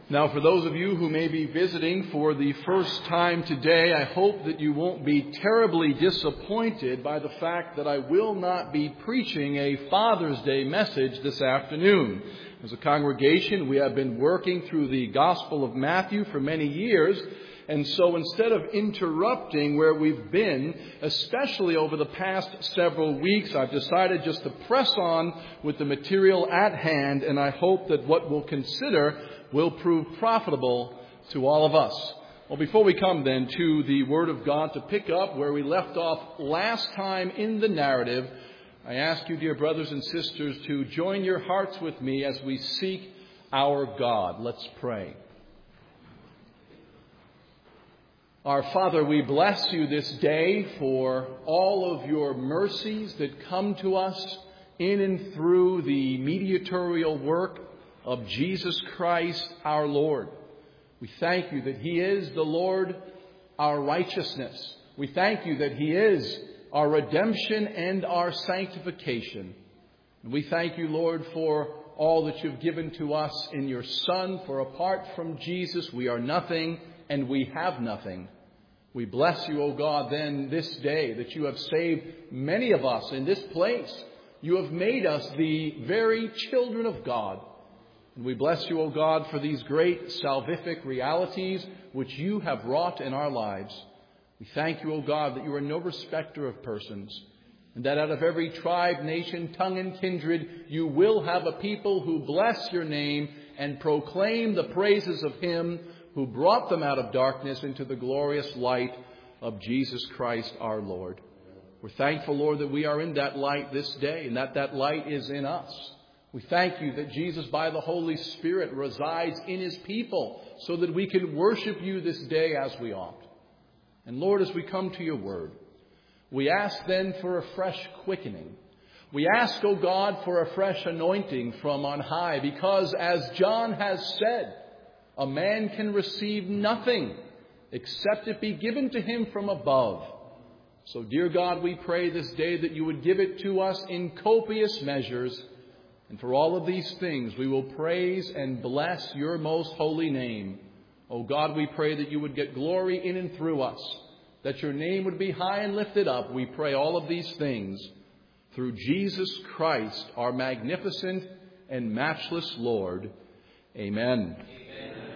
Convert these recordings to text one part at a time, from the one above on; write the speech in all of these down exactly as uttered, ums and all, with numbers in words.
Now, for those of you who may be visiting for the first time today, I hope that you won't be terribly disappointed by the fact that I will not be preaching a Father's Day message this afternoon. As a congregation, we have been working through the Gospel of Matthew for many years, and so instead of interrupting where we've been, especially over the past several weeks, I've decided just to press on with the material at hand, and I hope that what we'll consider will prove profitable to all of us. Well, before we come then to the Word of God, to pick up where we left off last time in the narrative, I ask you, dear brothers and sisters, to join your hearts with me as we seek our God. Let's pray. Our Father, we bless you this day for all of your mercies that come to us in and through the mediatorial work of Jesus Christ our Lord. We thank you that He is the Lord, our righteousness. We thank you that He is our redemption and our sanctification. And we thank you, Lord, for all that you've given to us in your Son, for apart from Jesus we are nothing and we have nothing. We bless you, O God, then this day that you have saved many of us in this place. You have made us the very children of God. And we bless you, O God, for these great salvific realities which you have wrought in our lives. We thank you, O God, that you are no respecter of persons, and that out of every tribe, nation, tongue, and kindred, you will have a people who bless your name and proclaim the praises of him who brought them out of darkness into the glorious light of Jesus Christ our Lord. We're thankful, Lord, that we are in that light this day, and that that light is in us. We thank you that Jesus, by the Holy Spirit, resides in his people so that we can worship you this day as we ought. And Lord, as we come to your word, we ask then for a fresh quickening. We ask, O God, for a fresh anointing from on high, because as John has said, a man can receive nothing except it be given to him from above. So, dear God, we pray this day that you would give it to us in copious measures. And for all of these things, we will praise and bless your most holy name. O God, we pray that you would get glory in and through us, that your name would be high and lifted up. We pray all of these things through Jesus Christ, our magnificent and matchless Lord. Amen. Amen.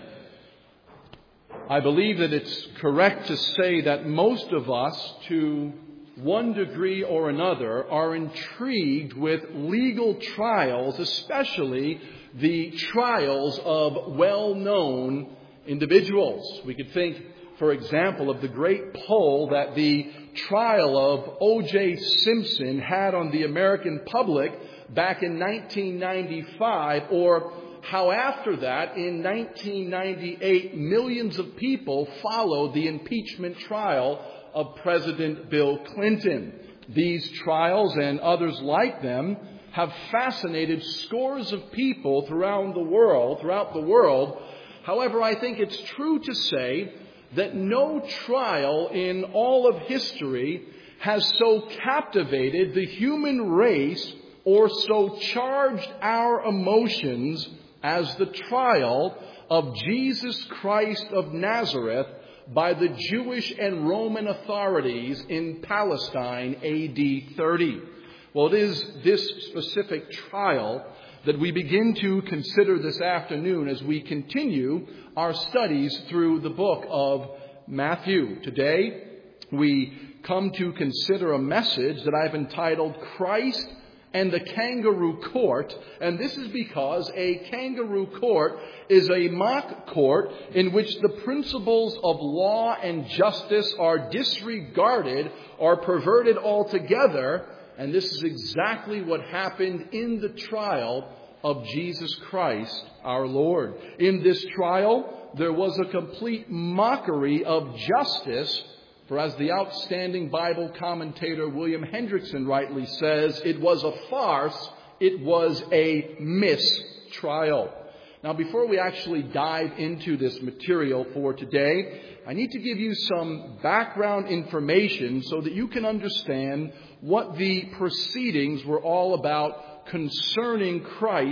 I believe that it's correct to say that most of us, to one degree or another, are intrigued with legal trials, especially the trials of well-known individuals. We could think, for example, of the great pull that the trial of O J Simpson had on the American public back in nineteen ninety-five, or how after that, in nineteen ninety-eight, millions of people followed the impeachment trial of President Bill Clinton. These trials and others like them have fascinated scores of people throughout the world, throughout the world. However, I think it's true to say that no trial in all of history has so captivated the human race or so charged our emotions as the trial of Jesus Christ of Nazareth by the Jewish and Roman authorities in Palestine A D thirty. Well, it is this specific trial that we begin to consider this afternoon as we continue our studies through the book of Matthew. Today, we come to consider a message that I've entitled Christ and the Kangaroo Court, and this is because a kangaroo court is a mock court in which the principles of law and justice are disregarded or perverted altogether, and this is exactly what happened in the trial of Jesus Christ, our Lord. In this trial, there was a complete mockery of justice. For as the outstanding Bible commentator William Hendrickson rightly says, it was a farce, it was a mistrial. Now, before we actually dive into this material for today, I need to give you some background information so that you can understand what the proceedings were all about concerning Christ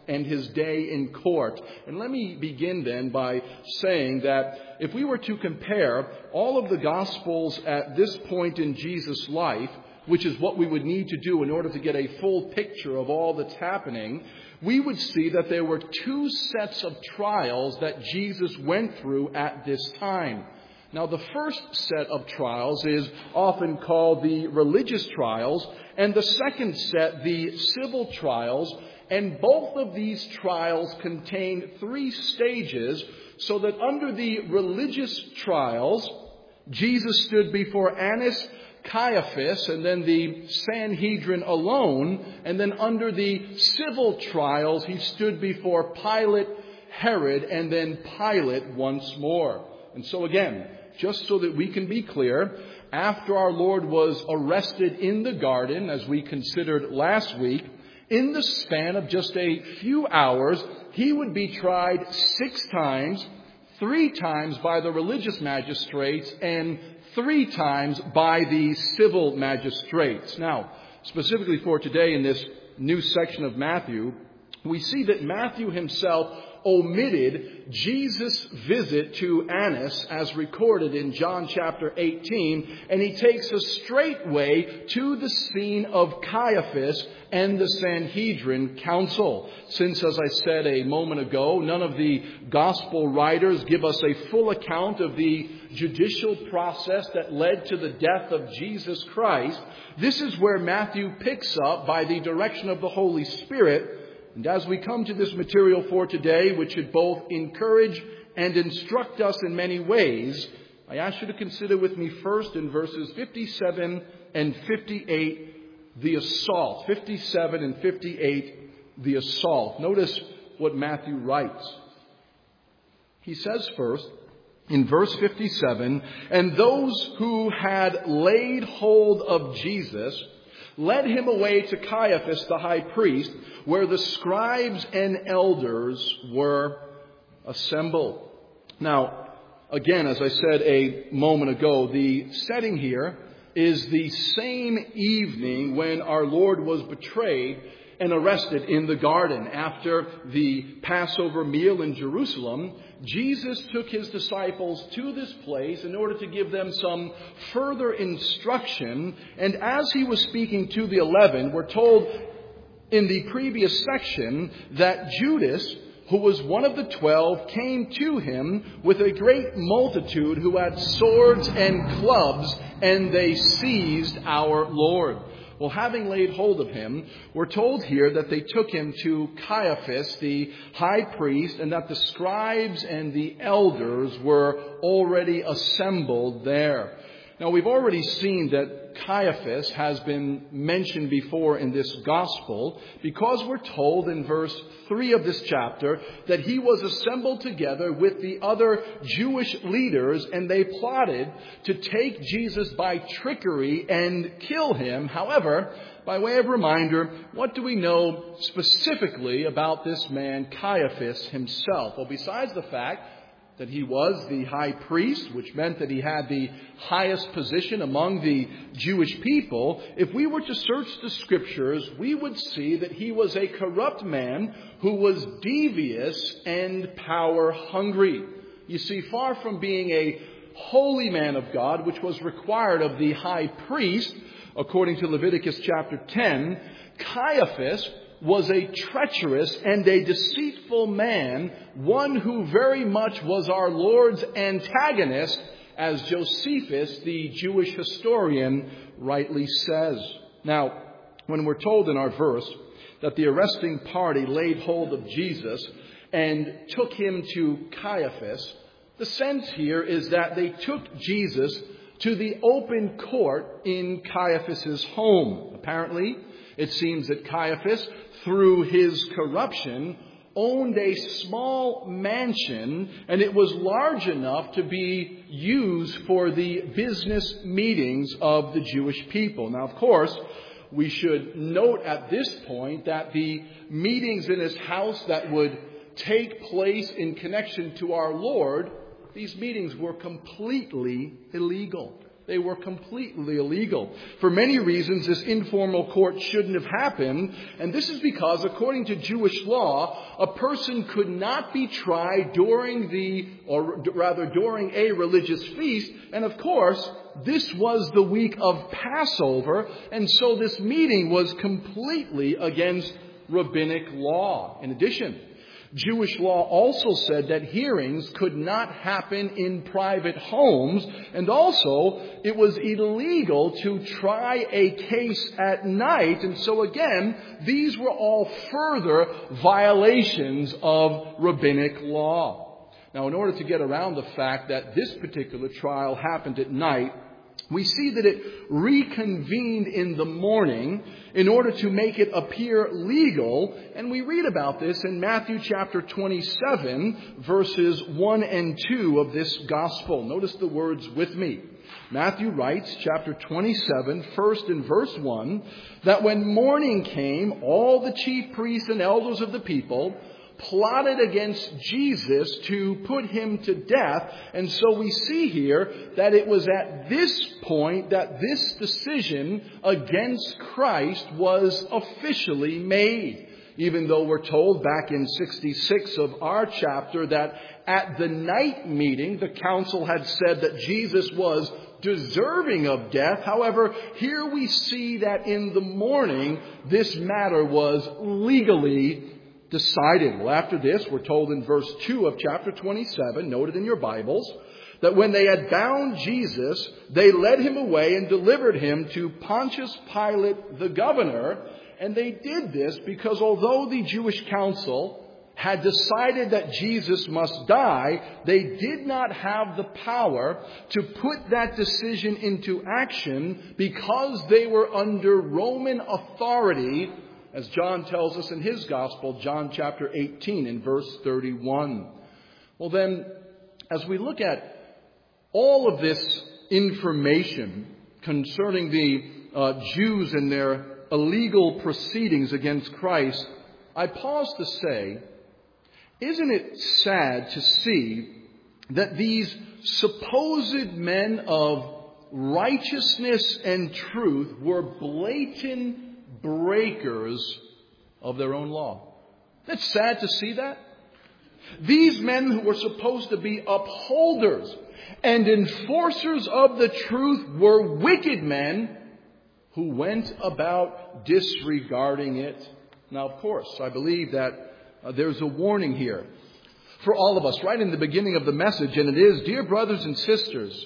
and his day in court. And let me begin then by saying that if we were to compare all of the Gospels at this point in Jesus' life, which is what we would need to do in order to get a full picture of all that's happening, we would see that there were two sets of trials that Jesus went through at this time. Now, the first set of trials is often called the religious trials, and the second set, the civil trials. And both of these trials contain three stages, so that under the religious trials, Jesus stood before Annas, Caiaphas, and then the Sanhedrin alone. And then under the civil trials, he stood before Pilate, Herod, and then Pilate once more. And so again, just so that we can be clear, after our Lord was arrested in the garden, as we considered last week, in the span of just a few hours, he would be tried six times, three times by the religious magistrates, and three times by the civil magistrates. Now, specifically for today in this new section of Matthew, we see that Matthew himself omitted Jesus' visit to Annas as recorded in John chapter eighteen, and he takes us straightway to the scene of Caiaphas and the Sanhedrin council. Since, as I said a moment ago, none of the gospel writers give us a full account of the judicial process that led to the death of Jesus Christ, this is where Matthew picks up by the direction of the Holy Spirit. And as we come to this material for today, which should both encourage and instruct us in many ways, I ask you to consider with me first in verses fifty-seven and fifty-eight, the assault. fifty-seven and fifty-eight, the assault. Notice what Matthew writes. He says first, in verse fifty-seven, "And those who had laid hold of Jesus led him away to Caiaphas the high priest, where the scribes and elders were assembled." Now, again, as I said a moment ago, the setting here is the same evening when our Lord was betrayed and arrested in the garden. After the Passover meal in Jerusalem, Jesus took his disciples to this place in order to give them some further instruction. And as he was speaking to the eleven, we're told in the previous section that Judas, who was one of the twelve, came to him with a great multitude who had swords and clubs, and they seized our Lord. Well, having laid hold of him, we're told here that they took him to Caiaphas, the high priest, and that the scribes and the elders were already assembled there. Now, we've already seen that Caiaphas has been mentioned before in this gospel because we're told in verse three of this chapter that he was assembled together with the other Jewish leaders, and they plotted to take Jesus by trickery and kill him. However, by way of reminder, what do we know specifically about this man Caiaphas himself? Well, besides the fact that he was the high priest, which meant that he had the highest position among the Jewish people, if we were to search the scriptures, we would see that he was a corrupt man who was devious and power hungry. You see, far from being a holy man of God, which was required of the high priest, according to Leviticus chapter ten, Caiaphas was a treacherous and a deceitful man, one who very much was our Lord's antagonist, as Josephus, the Jewish historian, rightly says. Now, when we're told in our verse that the arresting party laid hold of Jesus and took him to Caiaphas, the sense here is that they took Jesus to the open court in Caiaphas's home. Apparently, it seems that Caiaphas, through his corruption, owned a small mansion, and it was large enough to be used for the business meetings of the Jewish people. Now, of course, we should note at this point that the meetings in his house that would take place in connection to our Lord, these meetings were completely illegal. they were completely illegal. For many reasons, this informal court shouldn't have happened, and this is because, according to Jewish law, a person could not be tried during the, or rather during a religious feast, and of course, this was the week of Passover, and so this meeting was completely against rabbinic law. In addition, Jewish law also said that hearings could not happen in private homes, and also it was illegal to try a case at night. And so again, these were all further violations of rabbinic law. Now, in order to get around the fact that this particular trial happened at night, we see that it reconvened in the morning in order to make it appear legal. And we read about this in Matthew chapter twenty-seven, verses one and two of this gospel. Notice the words with me. Matthew writes, chapter twenty-seven, first in verse one, that when morning came, all the chief priests and elders of the people plotted against Jesus to put him to death. And so we see here that it was at this point that this decision against Christ was officially made. Even though we're told back in sixty-six of our chapter that at the night meeting, the council had said that Jesus was deserving of death. However, here we see that in the morning, this matter was legally decided. Well, after this, we're told in verse two of chapter twenty-seven, noted in your Bibles, that when they had bound Jesus, they led him away and delivered him to Pontius Pilate, the governor. And they did this because although the Jewish council had decided that Jesus must die, they did not have the power to put that decision into action because they were under Roman authority, as John tells us in his gospel, John chapter eighteen in verse thirty-one. Well then, as we look at all of this information concerning the uh, Jews and their illegal proceedings against Christ, I pause to say, isn't it sad to see that these supposed men of righteousness and truth were blatant breakers of their own law? It's sad to see that. These men who were supposed to be upholders and enforcers of the truth were wicked men who went about disregarding it. Now, of course, I believe that uh, there's a warning here for all of us right in the beginning of the message, and it is, dear brothers and sisters,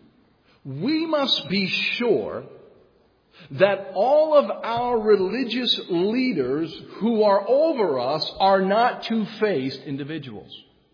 we must be sure that all of our religious leaders who are over us are not two-faced individuals.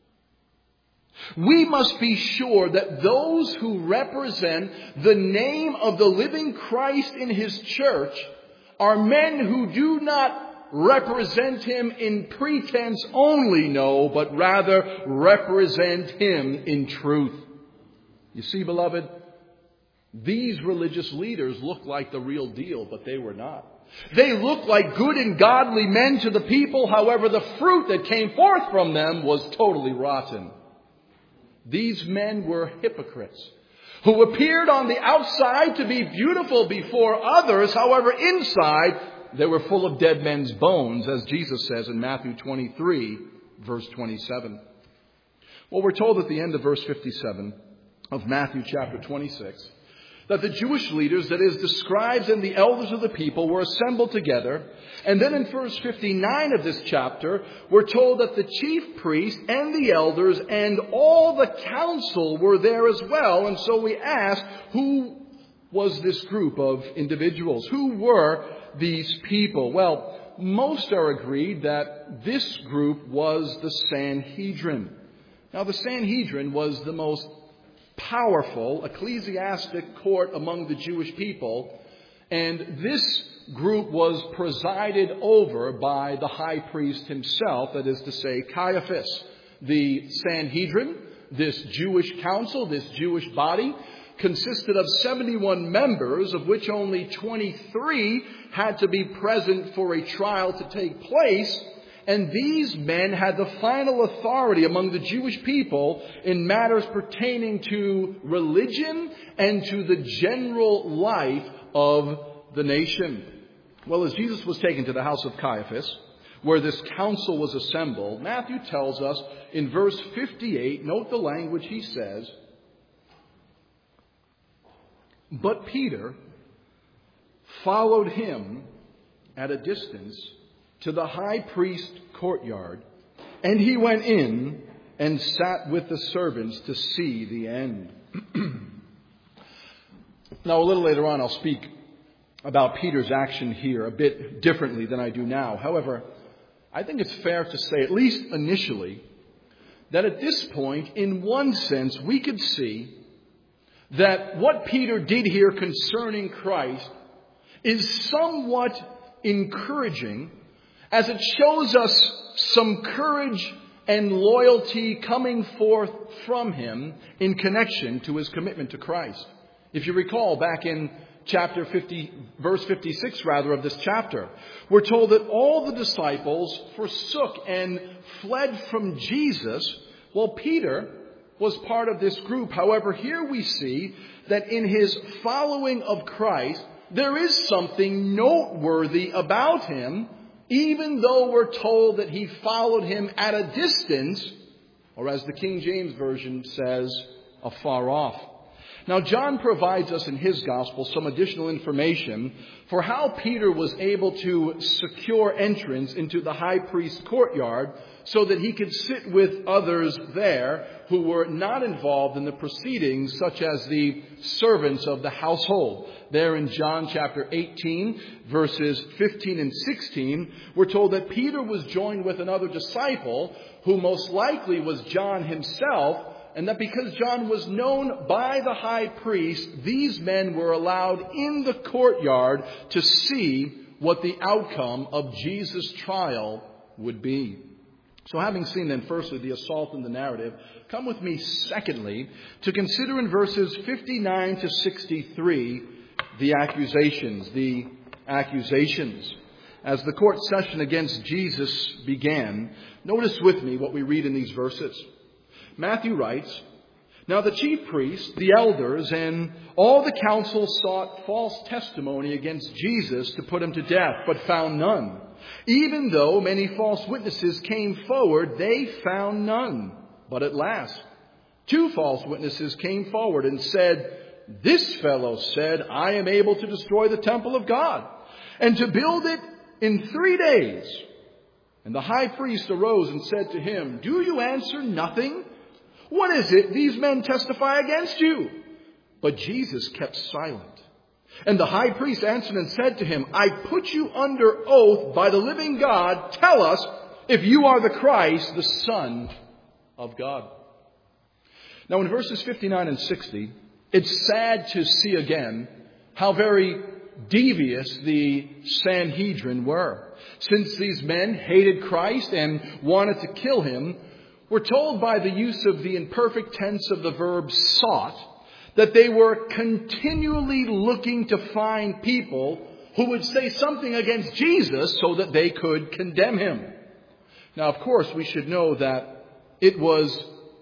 We must be sure that those who represent the name of the living Christ in his church are men who do not represent him in pretense only, no, but rather represent him in truth. You see, beloved, these religious leaders look like the real deal, but they were not. They looked like good and godly men to the people. However, the fruit that came forth from them was totally rotten. These men were hypocrites who appeared on the outside to be beautiful before others. However, inside they were full of dead men's bones, as Jesus says in Matthew twenty-three, verse twenty-seven. Well, we're told at the end of verse fifty-seven of Matthew chapter twenty-six that the Jewish leaders, that is, the scribes and the elders of the people, were assembled together. And then in verse fifty-nine of this chapter, we're told that the chief priest and the elders and all the council were there as well. And so we ask, who was this group of individuals? Who were these people? Well, most are agreed that this group was the Sanhedrin. Now, the Sanhedrin was the most powerful ecclesiastic court among the Jewish people, and this group was presided over by the high priest himself, that is to say, Caiaphas. The Sanhedrin, this Jewish council, this Jewish body, consisted of seventy-one members, of which only twenty-three had to be present for a trial to take place. And these men had the final authority among the Jewish people in matters pertaining to religion and to the general life of the nation. Well, as Jesus was taken to the house of Caiaphas, where this council was assembled, Matthew tells us in verse fifty-eight, note the language he says, "But Peter followed him at a distance to the high priest courtyard, and he went in and sat with the servants to see the end." Now, a little later on, I'll speak about Peter's action here a bit differently than I do now. However, I think it's fair to say, at least initially, that at this point, in one sense, we could see that what Peter did here concerning Christ is somewhat encouraging, as it shows us some courage and loyalty coming forth from him in connection to his commitment to Christ. If you recall, back in chapter fifty, verse fifty-six rather of this chapter, we're told that all the disciples forsook and fled from Jesus, while Peter was part of this group. However, here we see that in his following of Christ, there is something noteworthy about him, even though we're told that he followed him at a distance, or as the King James Version says, afar off. Now, John provides us in his gospel some additional information for how Peter was able to secure entrance into the high priest's courtyard so that he could sit with others there who were not involved in the proceedings, such as the servants of the household. There in John chapter eighteen, verses fifteen and sixteen, we're told that Peter was joined with another disciple who most likely was John himself, and that because John was known by the high priest, these men were allowed in the courtyard to see what the outcome of Jesus' trial would be. So having seen then firstly the assault in the narrative, come with me secondly to consider in verses fifty-nine to sixty-three the accusations, the accusations. As the court session against Jesus began, notice with me what we read in these verses. Matthew writes, "Now the chief priests, the elders, and all the council sought false testimony against Jesus to put him to death, but found none. Even though many false witnesses came forward, they found none. But at last, two false witnesses came forward and said, 'This fellow said, I am able to destroy the temple of God and to build it in three days.' And the high priest arose and said to him, 'Do you answer nothing? What is it these men testify against you?' But Jesus kept silent. And the high priest answered and said to him, 'I put you under oath by the living God. Tell us if you are the Christ, the Son of God.'" Now in verses fifty-nine and sixty, it's sad to see again how very devious the Sanhedrin were. Since these men hated Christ and wanted to kill him, we're told by the use of the imperfect tense of the verb sought that they were continually looking to find people who would say something against Jesus so that they could condemn him. Now, of course, we should know that it was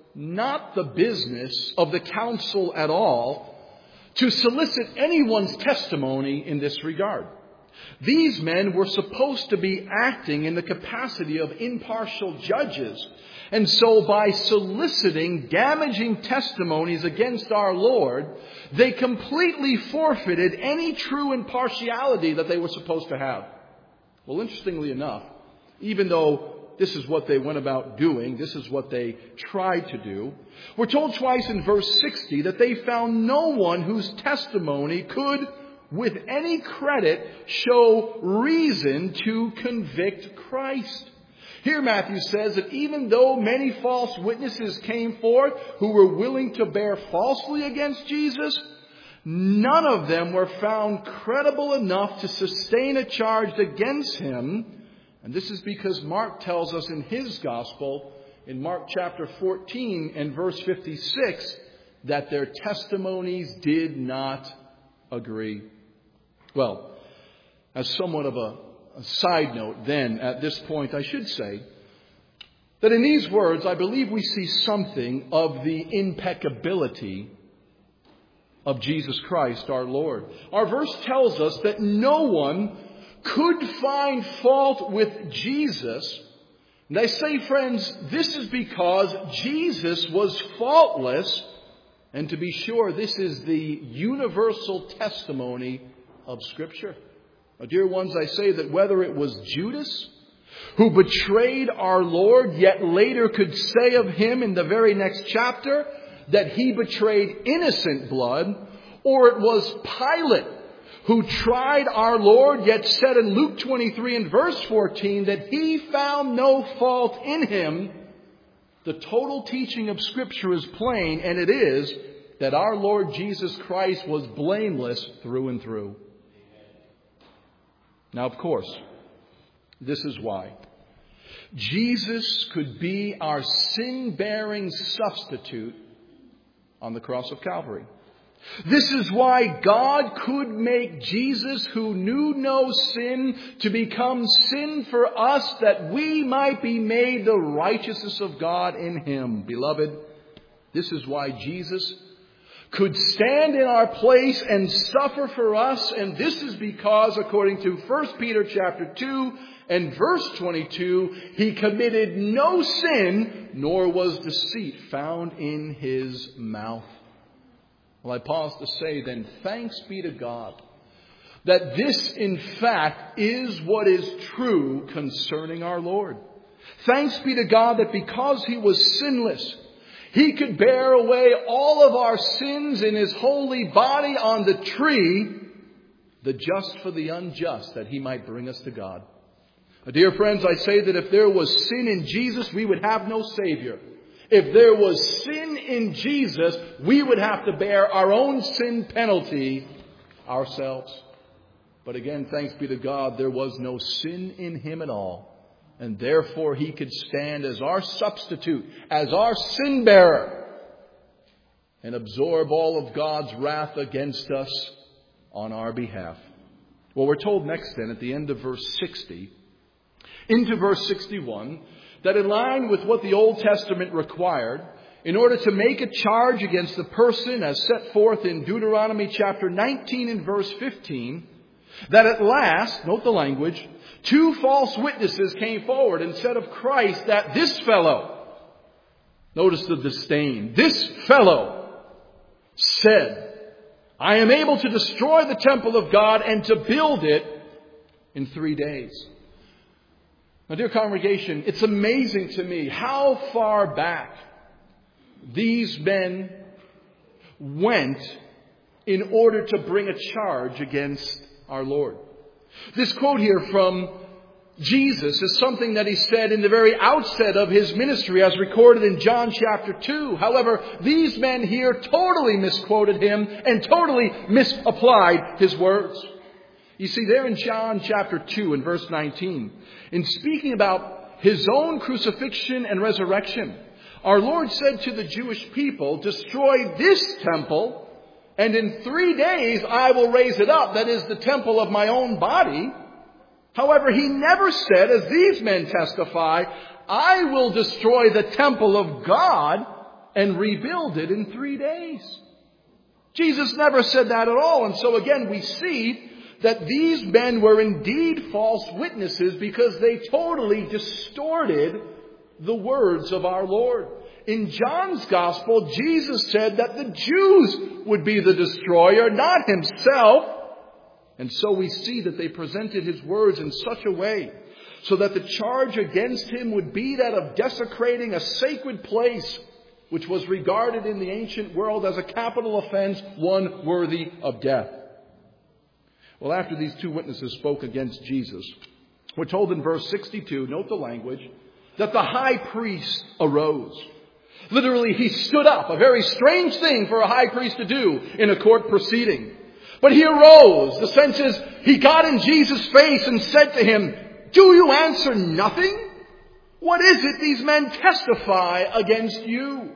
not the business of the council at all to solicit anyone's testimony in this regard. These men were supposed to be acting in the capacity of impartial judges. And so by soliciting damaging testimonies against our Lord, they completely forfeited any true impartiality that they were supposed to have. Well, interestingly enough, even though this is what they went about doing, this is what they tried to do, we're told twice in verse sixty that they found no one whose testimony could, with any credit, show reason to convict Christ. Here Matthew says that even though many false witnesses came forth who were willing to bear falsely against Jesus, none of them were found credible enough to sustain a charge against him. And this is because Mark tells us in his gospel, in Mark chapter fourteen and verse fifty-six, that their testimonies did not agree. Well, as somewhat of a A side note then, at this point, I should say that in these words, I believe we see something of the impeccability of Jesus Christ, our Lord. Our verse tells us that no one could find fault with Jesus. And I say, friends, this is because Jesus was faultless. And to be sure, this is the universal testimony of Scripture. Now, dear ones, I say that whether it was Judas who betrayed our Lord, yet later could say of him in the very next chapter that he betrayed innocent blood, or it was Pilate who tried our Lord, yet said in Luke twenty-three and verse fourteen that he found no fault in him, the total teaching of Scripture is plain, and it is that our Lord Jesus Christ was blameless through and through. Now, of course, this is why Jesus could be our sin-bearing substitute on the cross of Calvary. This is why God could make Jesus, who knew no sin, to become sin for us, that we might be made the righteousness of God in Him. Beloved, this is why Jesus could stand in our place and suffer for us. And this is because, according to First Peter chapter two and verse twenty-two, He committed no sin, nor was deceit found in His mouth. Well, I pause to say then, thanks be to God that this, in fact, is what is true concerning our Lord. Thanks be to God that because He was sinless, He could bear away all of our sins in His holy body on the tree, the just for the unjust, that He might bring us to God. Now, dear friends, I say that if there was sin in Jesus, we would have no Savior. If there was sin in Jesus, we would have to bear our own sin penalty ourselves. But again, thanks be to God, there was no sin in Him at all. And therefore He could stand as our substitute, as our sin bearer, and absorb all of God's wrath against us on our behalf. Well, we're told next then at the end of verse sixty, into verse sixty-one, that in line with what the Old Testament required, in order to make a charge against the person as set forth in Deuteronomy chapter nineteen and verse fifteen, that at last, note the language, two false witnesses came forward and said of Christ that this fellow, notice the disdain, this fellow said, I am able to destroy the temple of God and to build it in three days. Now, dear congregation, it's amazing to me how far back these men went in order to bring a charge against our Lord. This quote here from Jesus is something that He said in the very outset of His ministry as recorded in John chapter two. However, these men here totally misquoted Him and totally misapplied His words. You see, there in John chapter two and verse nineteen, in speaking about His own crucifixion and resurrection, our Lord said to the Jewish people, destroy this temple, and in three days I will raise it up. That is the temple of my own body. However, He never said, as these men testify, I will destroy the temple of God and rebuild it in three days. Jesus never said that at all. And so again, we see that these men were indeed false witnesses because they totally distorted the words of our Lord. In John's Gospel, Jesus said that the Jews would be the destroyer, not Himself. And so we see that they presented His words in such a way so that the charge against Him would be that of desecrating a sacred place, which was regarded in the ancient world as a capital offense, one worthy of death. Well, after these two witnesses spoke against Jesus, we're told in verse sixty-two, note the language, that the high priest arose. Literally, he stood up, a very strange thing for a high priest to do in a court proceeding. But he arose. The sense is, he got in Jesus' face and said to him, do you answer nothing? What is it these men testify against you?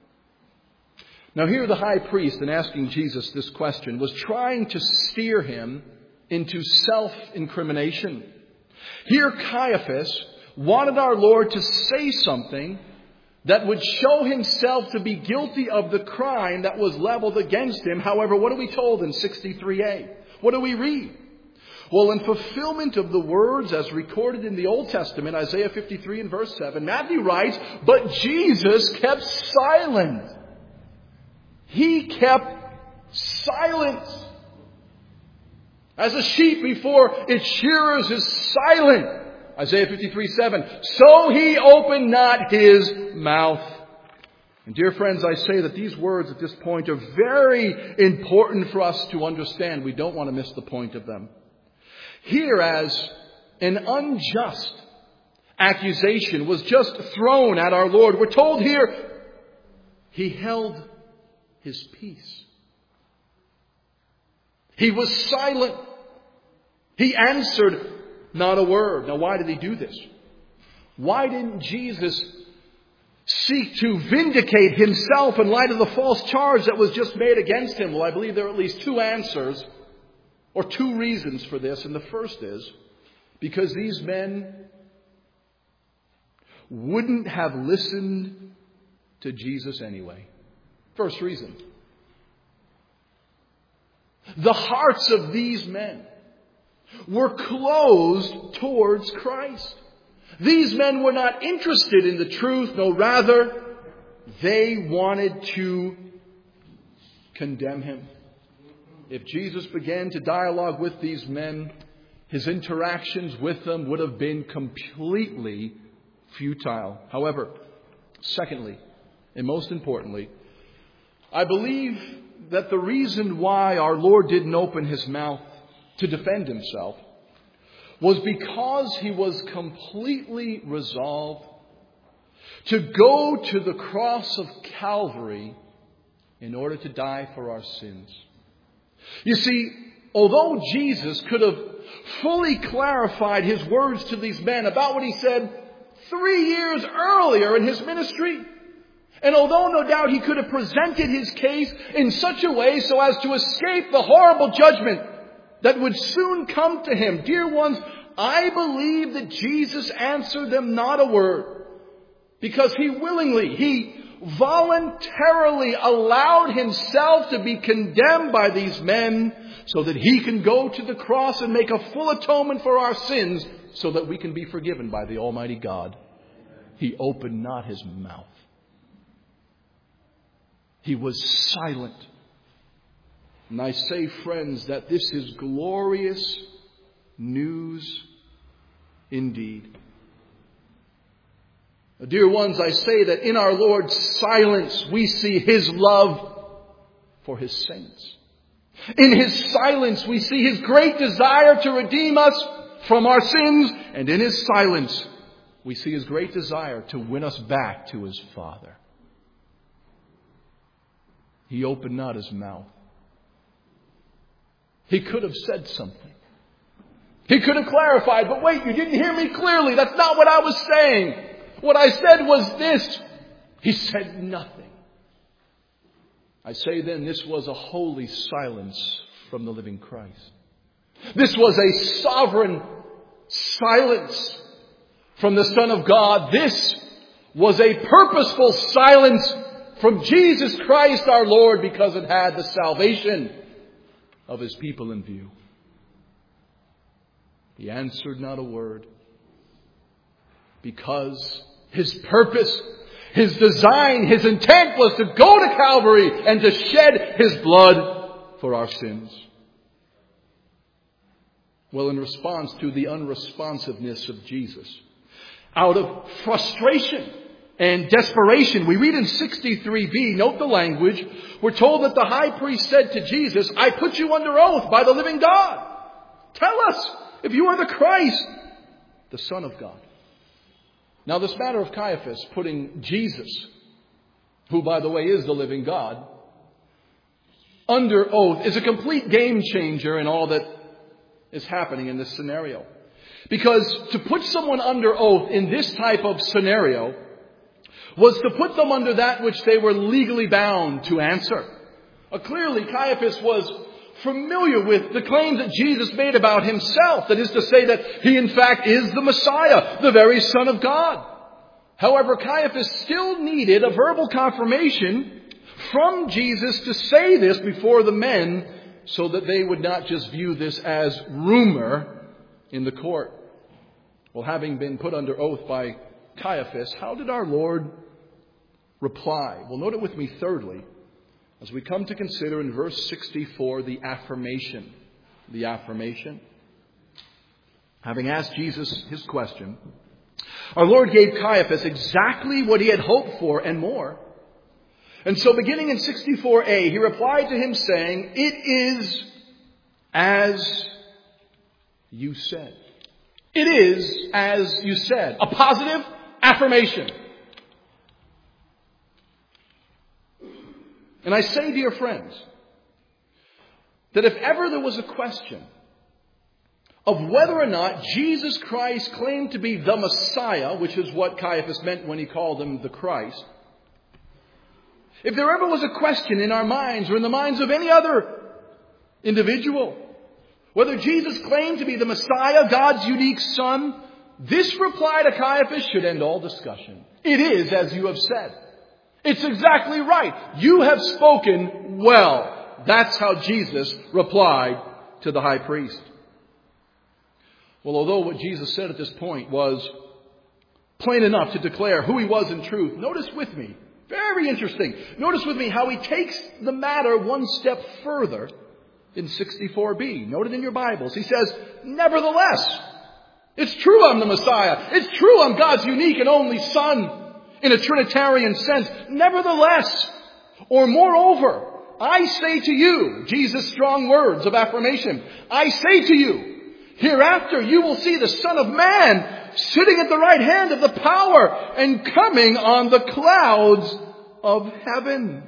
Now here the high priest, in asking Jesus this question, was trying to steer Him into self-incrimination. Here Caiaphas wanted our Lord to say something that would show himself to be guilty of the crime that was leveled against him. However, what are we told in sixty-three A? What do we read? Well, in fulfillment of the words as recorded in the Old Testament, Isaiah fifty-three and verse seven, Matthew writes, "But Jesus kept silent." He kept silent. As a sheep before its shearers is silent. Isaiah fifty-three seven. So he opened not his mouth. And dear friends, I say that these words at this point are very important for us to understand. We don't want to miss the point of them. Here, as an unjust accusation was just thrown at our Lord, we're told here, he held his peace. He was silent. He answered not a word. Now, why did he do this? Why didn't Jesus seek to vindicate himself in light of the false charge that was just made against him? Well, I believe there are at least two answers or two reasons for this. And the first is because these men wouldn't have listened to Jesus anyway. First reason. The hearts of these men were closed towards Christ. These men were not interested in the truth. No, rather, they wanted to condemn him. If Jesus began to dialogue with these men, his interactions with them would have been completely futile. However, secondly, and most importantly, I believe that the reason why our Lord didn't open his mouth to defend himself was because he was completely resolved to go to the cross of Calvary in order to die for our sins. You see, although Jesus could have fully clarified his words to these men about what he said three years earlier in his ministry, and although no doubt he could have presented his case in such a way so as to escape the horrible judgment that would soon come to him, dear ones, I believe that Jesus answered them not a word, because he willingly, he voluntarily allowed himself to be condemned by these men so that he can go to the cross and make a full atonement for our sins so that we can be forgiven by the Almighty God. He opened not his mouth. He was silent. And I say, friends, that this is glorious news indeed. Dear ones, I say that in our Lord's silence we see his love for his saints. In his silence we see his great desire to redeem us from our sins. And in his silence we see his great desire to win us back to his Father. He opened not his mouth. He could have said something. He could have clarified, but wait, you didn't hear me clearly. That's not what I was saying. What I said was this. He said nothing. I say then, this was a holy silence from the living Christ. This was a sovereign silence from the Son of God. This was a purposeful silence from Jesus Christ our Lord, because it had the salvation of his people in view. He answered not a word, because his purpose, his design, his intent was to go to Calvary and to shed his blood for our sins. Well, in response to the unresponsiveness of Jesus, out of frustration and desperation, we read in sixty-three B, note the language, we're told that the high priest said to Jesus, I put you under oath by the living God. Tell us if you are the Christ, the Son of God. Now, this matter of Caiaphas putting Jesus, who, by the way, is the living God, under oath is a complete game changer in all that is happening in this scenario. Because to put someone under oath in this type of scenario was to put them under that which they were legally bound to answer. Uh, clearly, Caiaphas was familiar with the claims that Jesus made about himself. That is to say that he in fact is the Messiah, the very Son of God. However, Caiaphas still needed a verbal confirmation from Jesus to say this before the men so that they would not just view this as rumor in the court. Well, having been put under oath by Caiaphas, how did our Lord reply? Well, note it with me thirdly, as we come to consider in verse sixty-four the affirmation. The affirmation. Having asked Jesus his question, our Lord gave Caiaphas exactly what he had hoped for and more. And so beginning in sixty-four a, he replied to him saying, "It is as you said." It is as you said. A positive affirmation. And I say, dear friends, that if ever there was a question of whether or not Jesus Christ claimed to be the Messiah, which is what Caiaphas meant when he called him the Christ, if there ever was a question in our minds or in the minds of any other individual, whether Jesus claimed to be the Messiah, God's unique Son, this reply to Caiaphas should end all discussion. It is as you have said. It's exactly right. You have spoken well. That's how Jesus replied to the high priest. Well, although what Jesus said at this point was plain enough to declare who he was in truth, notice with me, very interesting, notice with me how he takes the matter one step further in sixty-four b. Note it in your Bibles. He says, nevertheless, it's true I'm the Messiah. It's true I'm God's unique and only Son in a Trinitarian sense. Nevertheless, or moreover, I say to you, Jesus' strong words of affirmation, I say to you, hereafter you will see the Son of Man sitting at the right hand of the power and coming on the clouds of heaven.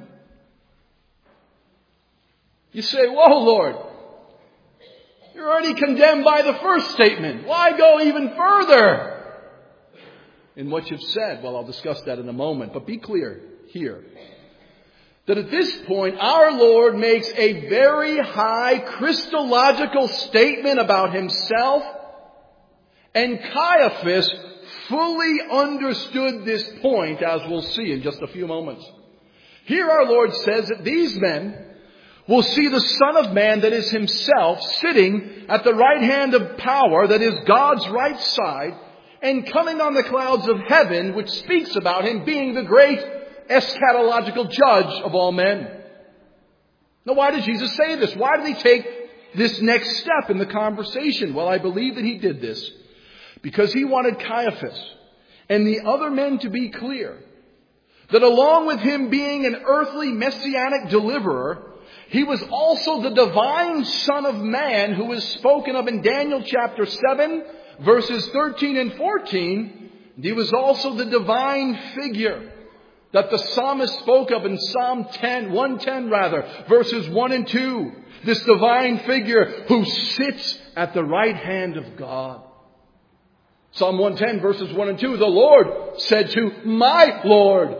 You say, whoa, Lord, you're already condemned by the first statement. Why go even further in what you've said? Well, I'll discuss that in a moment. But be clear here that at this point, our Lord makes a very high Christological statement about himself, and Caiaphas fully understood this point, as we'll see in just a few moments. Here our Lord says that these men will see the Son of Man, that is himself, sitting at the right hand of power, that is God's right side, and coming on the clouds of heaven, which speaks about him being the great eschatological judge of all men. Now, why did Jesus say this? Why did he take this next step in the conversation? Well, I believe that he did this because he wanted Caiaphas and the other men to be clear that along with him being an earthly messianic deliverer, he was also the divine Son of Man who is spoken of in Daniel chapter seven, verses thirteen and fourteen. He was also the divine figure that the psalmist spoke of in Psalm ten, one ten rather, verses one and two. This divine figure who sits at the right hand of God. Psalm one ten, verses one and two, the Lord said to my Lord,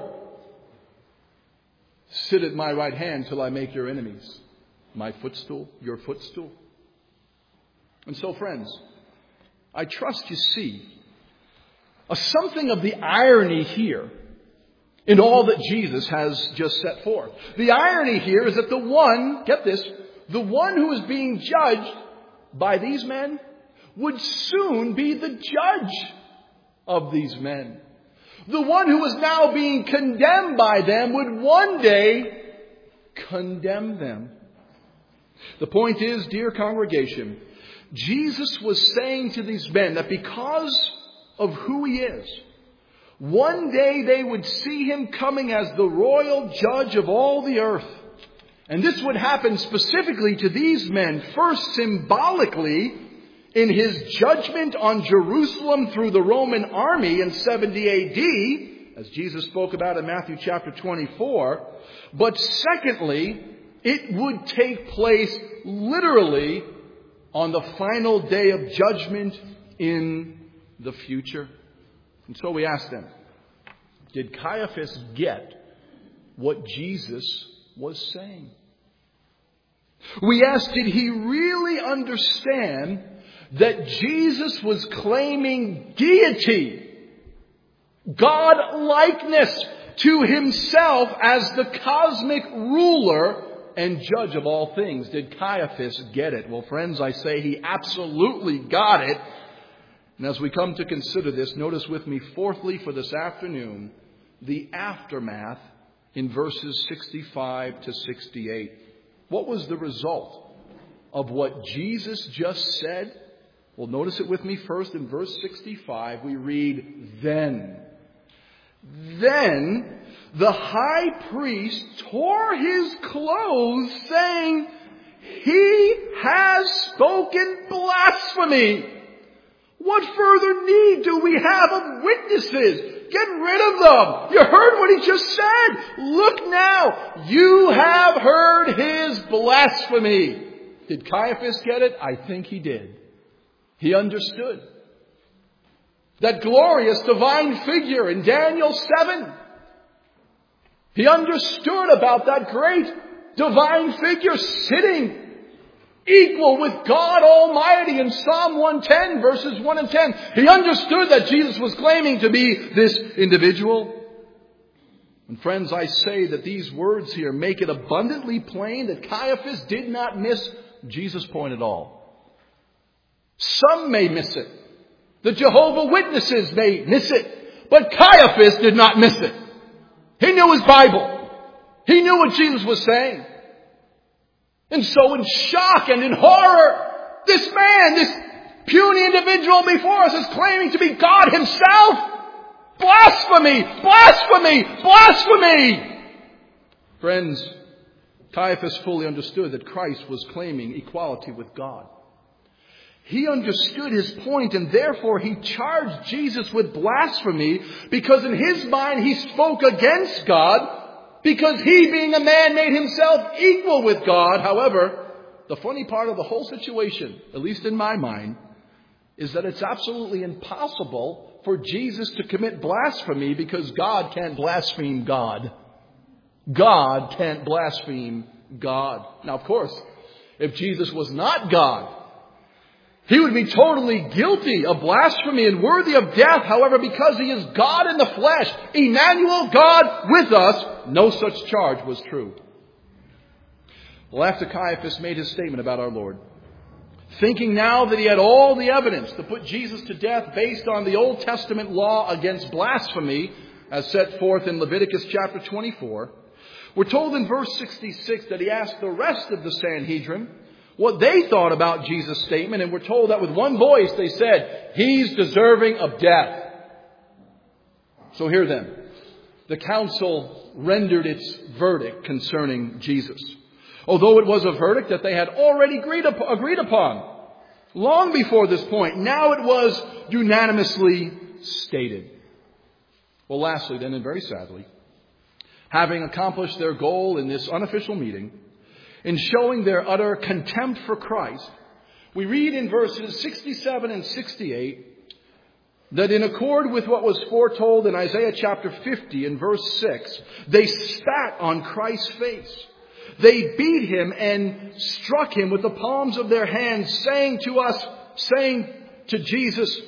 sit at my right hand till I make your enemies my footstool, your footstool. And so, friends, I trust you see a something of the irony here in all that Jesus has just set forth. The irony here is that the one, get this, the one who is being judged by these men would soon be the judge of these men. The one who is now being condemned by them would one day condemn them. The point is, dear congregation, Jesus was saying to these men that because of who he is, one day they would see him coming as the royal judge of all the earth. And this would happen specifically to these men, first symbolically in his judgment on Jerusalem through the Roman army in seventy A D, as Jesus spoke about in Matthew chapter twenty-four. But secondly, it would take place literally on the final day of judgment in the future. And so we ask them, did Caiaphas get what Jesus was saying? We ask, did he really understand that Jesus was claiming deity, God-likeness to himself as the cosmic ruler and judge of all things? Did Caiaphas get it? Well, friends, I say he absolutely got it. And as we come to consider this, notice with me, fourthly, for this afternoon, the aftermath in verses sixty-five to sixty-eight. What was the result of what Jesus just said? Well, notice it with me first in verse sixty-five. We read, Then. Then the high priest tore his clothes, saying, He has spoken blasphemy. What further need do we have of witnesses? Get rid of them. You heard what he just said. Look now. You have heard his blasphemy. Did Caiaphas get it? I think he did. He understood. That glorious divine figure in Daniel seven. He understood about that great divine figure sitting equal with God Almighty in Psalm one ten, verses one and ten. He understood that Jesus was claiming to be this individual. And friends, I say that these words here make it abundantly plain that Caiaphas did not miss Jesus' point at all. Some may miss it. The Jehovah's Witnesses may miss it. But Caiaphas did not miss it. He knew his Bible. He knew what Jesus was saying. And so in shock and in horror, this man, this puny individual before us is claiming to be God himself. Blasphemy! Blasphemy! Blasphemy! Friends, Caiaphas fully understood that Christ was claiming equality with God. He understood his point, and therefore he charged Jesus with blasphemy because in his mind he spoke against God, because he, being a man, made himself equal with God. However, the funny part of the whole situation, at least in my mind, is that it's absolutely impossible for Jesus to commit blasphemy because God can't blaspheme God. God can't blaspheme God. Now, of course, if Jesus was not God, he would be totally guilty of blasphemy and worthy of death. However, because he is God in the flesh, Emmanuel, God with us, no such charge was true. Well, after Caiaphas made his statement about our Lord, thinking now that he had all the evidence to put Jesus to death based on the Old Testament law against blasphemy, as set forth in Leviticus chapter twenty-four, we're told in verse sixty-six that he asked the rest of the Sanhedrin what they thought about Jesus' statement, and we're told that with one voice they said, he's deserving of death. So here then, the council rendered its verdict concerning Jesus. Although it was a verdict that they had already agreed upon long before this point, now it was unanimously stated. Well, lastly then, and very sadly, having accomplished their goal in this unofficial meeting, in showing their utter contempt for Christ, we read in verses sixty-seven and sixty-eight that in accord with what was foretold in Isaiah chapter fifty and verse six, they spat on Christ's face. They beat him and struck him with the palms of their hands, saying to us, saying to Jesus,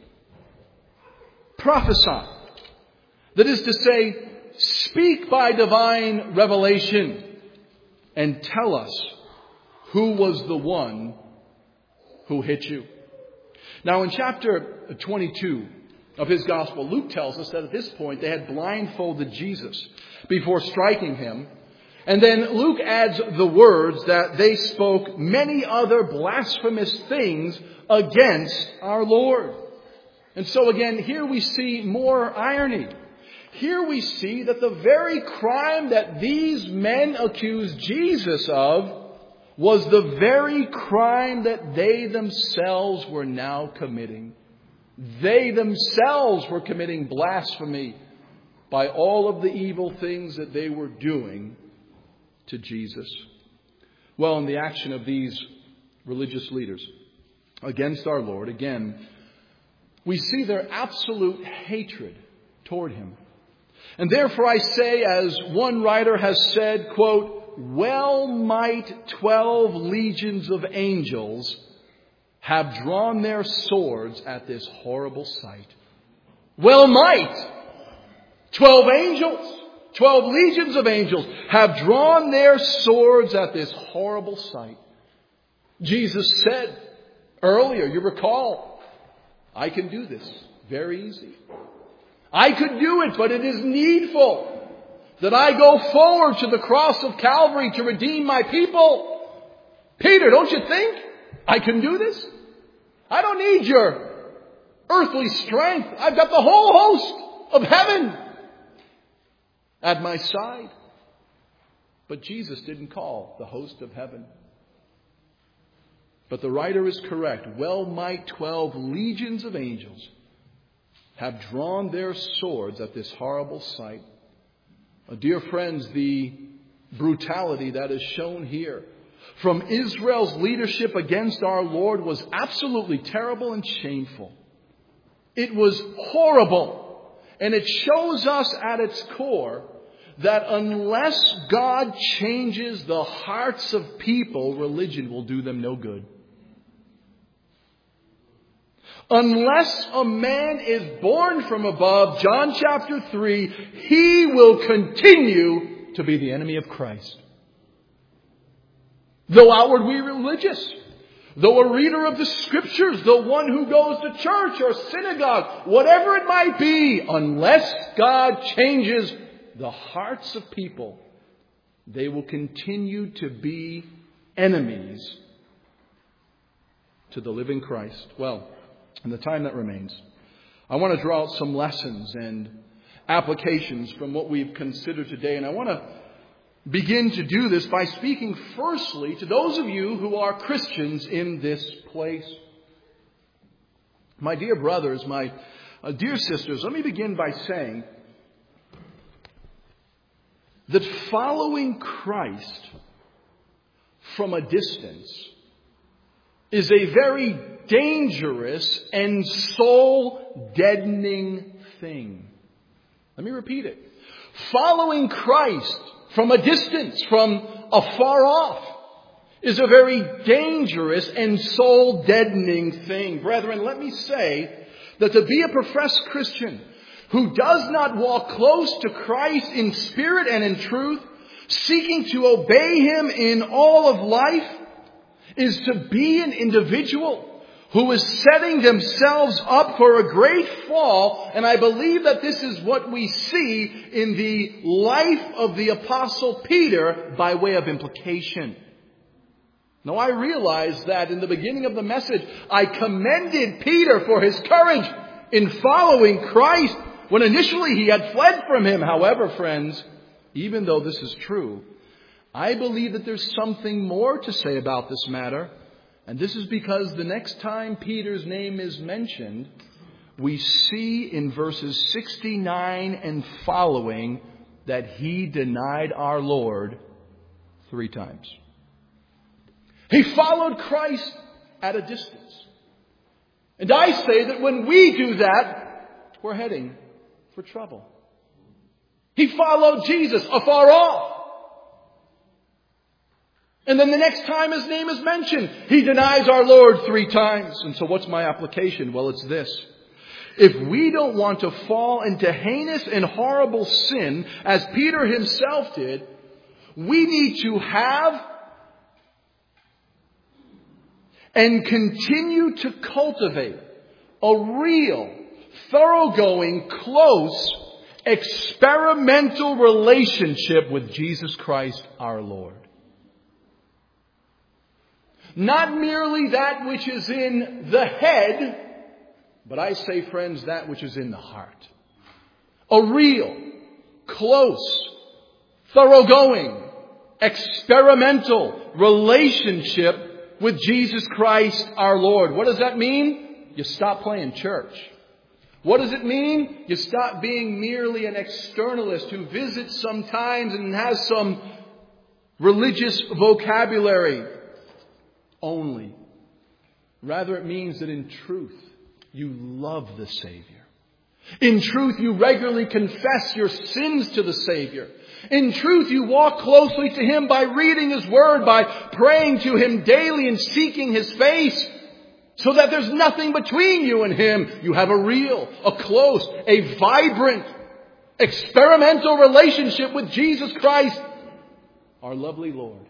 prophesy. That is to say, speak by divine revelation and tell us who was the one who hit you. Now in chapter twenty-two of his gospel, Luke tells us that at this point they had blindfolded Jesus before striking him. And then Luke adds the words that they spoke many other blasphemous things against our Lord. And so again, here we see more irony. Here we see that the very crime that these men accused Jesus of was the very crime that they themselves were now committing. They themselves were committing blasphemy by all of the evil things that they were doing to Jesus. Well, in the action of these religious leaders against our Lord, again, we see their absolute hatred toward him. And therefore I say, as one writer has said, quote, well might twelve legions of angels have drawn their swords at this horrible sight. Well might twelve angels, twelve legions of angels have drawn their swords at this horrible sight. Jesus said earlier, you recall, I can do this very easy. I could do it, but it is needful that I go forward to the cross of Calvary to redeem my people. Peter, don't you think I can do this? I don't need your earthly strength. I've got the whole host of heaven at my side. But Jesus didn't call the host of heaven. But the writer is correct. Well might twelve legions of angels have drawn their swords at this horrible sight. Uh, dear friends, the brutality that is shown here from Israel's leadership against our Lord was absolutely terrible and shameful. It was horrible. And it shows us at its core that unless God changes the hearts of people, religion will do them no good. Unless a man is born from above, John chapter three, he will continue to be the enemy of Christ. Though outwardly religious, though a reader of the Scriptures, though one who goes to church or synagogue, whatever it might be, unless God changes the hearts of people, they will continue to be enemies to the living Christ. Well, in the time that remains, I want to draw out some lessons and applications from what we've considered today. And I want to begin to do this by speaking firstly to those of you who are Christians in this place. My dear brothers, my uh, dear sisters, let me begin by saying that following Christ from a distance is a very dangerous and soul-deadening thing. Let me repeat it. Following Christ from a distance, from afar off, is a very dangerous and soul-deadening thing. Brethren, let me say that to be a professed Christian who does not walk close to Christ in spirit and in truth, seeking to obey Him in all of life, is to be an individual who is setting themselves up for a great fall. And I believe that this is what we see in the life of the Apostle Peter by way of implication. Now, I realize that in the beginning of the message, I commended Peter for his courage in following Christ when initially he had fled from Him. However, friends, even though this is true, I believe that there's something more to say about this matter. And this is because the next time Peter's name is mentioned, we see in verses sixty-nine and following that he denied our Lord three times. He followed Christ at a distance. And I say that when we do that, we're heading for trouble. He followed Jesus afar off. And then the next time His name is mentioned, He denies our Lord three times. And so what's my application? Well, it's this. If we don't want to fall into heinous and horrible sin, as Peter himself did, we need to have and continue to cultivate a real, thoroughgoing, close, experimental relationship with Jesus Christ our Lord. Not merely that which is in the head, but I say, friends, that which is in the heart. A real, close, thoroughgoing, experimental relationship with Jesus Christ our Lord. What does that mean? You stop playing church. What does it mean? You stop being merely an externalist who visits sometimes and has some religious vocabulary only. Rather, it means that in truth, you love the Savior. In truth, you regularly confess your sins to the Savior. In truth, you walk closely to Him by reading His Word, by praying to Him daily and seeking His face, so that there's nothing between you and Him. You have a real, a close, a vibrant, experimental relationship with Jesus Christ, our lovely Lord.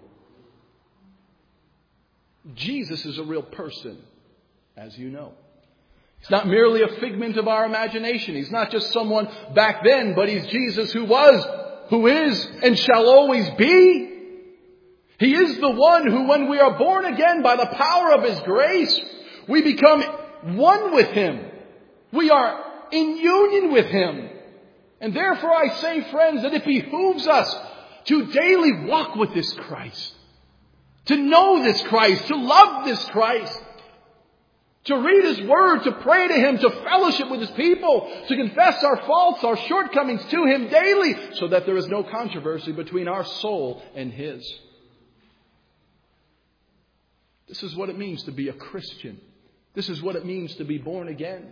Jesus is a real person, as you know. He's not merely a figment of our imagination. He's not just someone back then, but He's Jesus who was, who is, and shall always be. He is the one who, when we are born again by the power of His grace, we become one with Him. We are in union with Him. And therefore I say, friends, that it behooves us to daily walk with this Christ, to know this Christ, to love this Christ, to read His Word, to pray to Him, to fellowship with His people, to confess our faults, our shortcomings to Him daily, so that there is no controversy between our soul and His. This is what it means to be a Christian. This is what it means to be born again.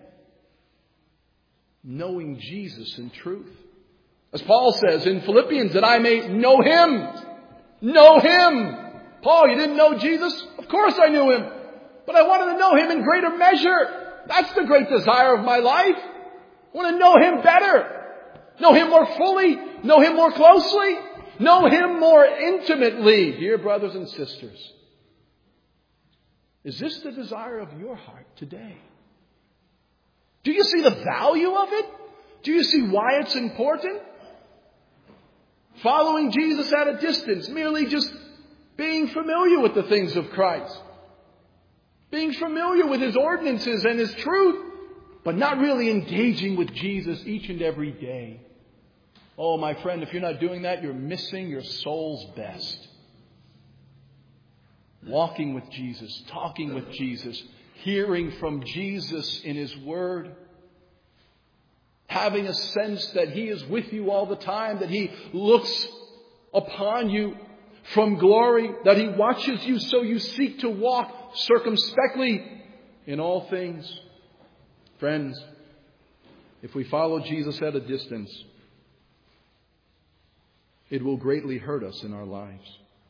Knowing Jesus in truth. As Paul says in Philippians, that I may know Him. Know Him. Paul, you didn't know Jesus? Of course I knew Him. But I wanted to know Him in greater measure. That's the great desire of my life. I want to know Him better. Know Him more fully. Know Him more closely. Know Him more intimately. Dear brothers and sisters, is this the desire of your heart today? Do you see the value of it? Do you see why it's important? Following Jesus at a distance, merely just being familiar with the things of Christ. Being familiar with His ordinances and His truth, but not really engaging with Jesus each and every day. Oh, my friend, if you're not doing that, you're missing your soul's best. Walking with Jesus, talking with Jesus, hearing from Jesus in His Word, having a sense that He is with you all the time, that He looks upon you from glory, that He watches you so you seek to walk circumspectly in all things. Friends, if we follow Jesus at a distance, it will greatly hurt us in our lives.